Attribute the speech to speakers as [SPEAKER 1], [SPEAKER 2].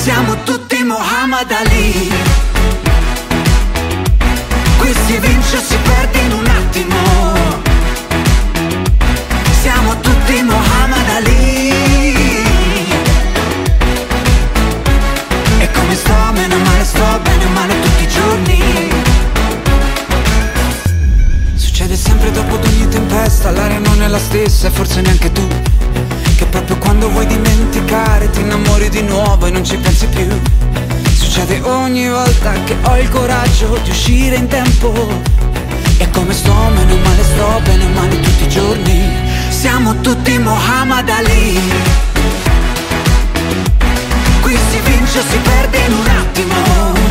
[SPEAKER 1] Siamo tutti Muhammad Ali. Qui si vince o si perde in un attimo. Siamo tutti Muhammad Ali. E come sto, meno male sto, bene o male tutti i giorni. Succede sempre dopo ad ogni tempesta, l'aria non è la stessa e forse neanche tu. Che proprio quando vuoi dimenticare ti innamori di nuovo e non ci pensi più. Succede ogni volta che ho il coraggio di uscire in tempo. E come sto, meno male sto, bene o male tutti i giorni. Siamo tutti Muhammad Ali. Qui si vince o si perde in un attimo.